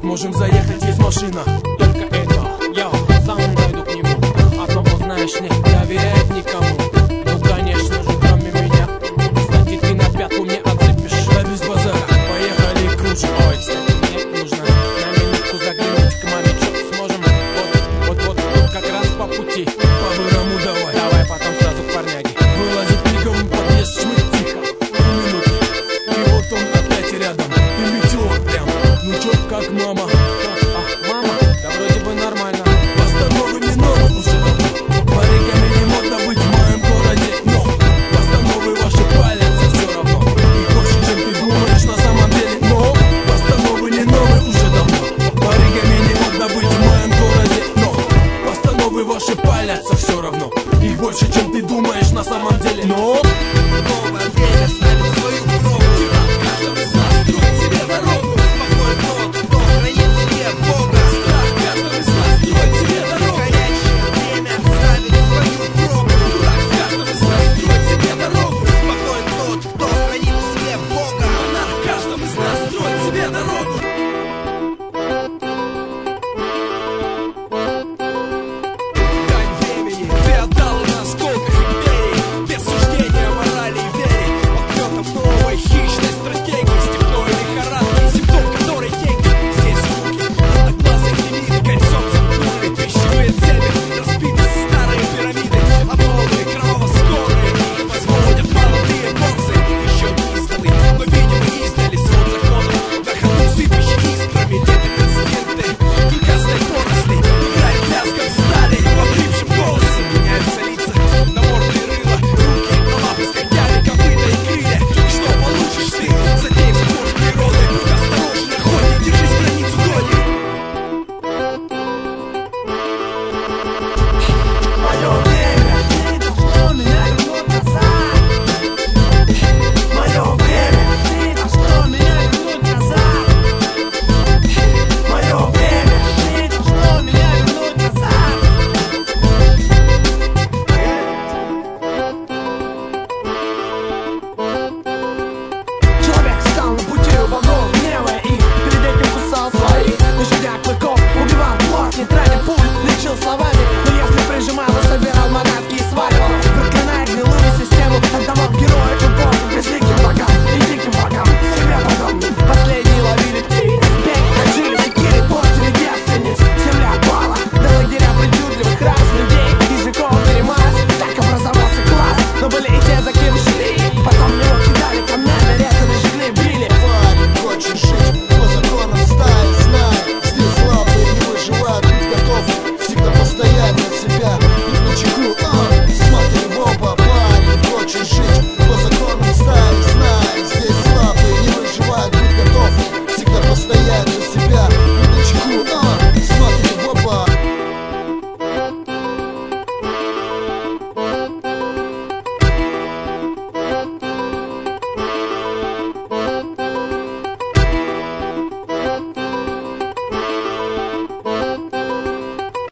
как можем заехать, есть машина. Только это, я сам дойду к нему. Одного знаешь, не доверяет никому. Ну конечно же, кроме меня. Кстати, ты на пятку мне отсыпешь. Да без базара, поехали кружим. Ой, кстати, мне нужно на минутку заглянуть к маме. Чё, сможем? Вот как раз по пути. По-бырому давай. Давай потом сразу к парняге. Вылазит мигом, подъезд шмык тихо. Минуты, и вот он опять рядом. И метеор прям, ну чё, как мама?